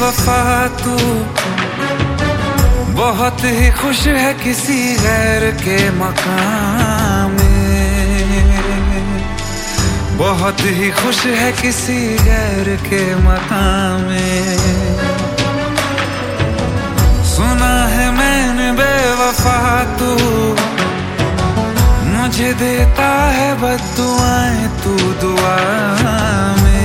बेवफा तू बहुत ही खुश है किसी गैर के मकाम में, बहुत ही खुश है किसी गैर के मकाम में। सुना है मैंने बेवफा तू मुझे देता है बद्दुआएं तू दुआ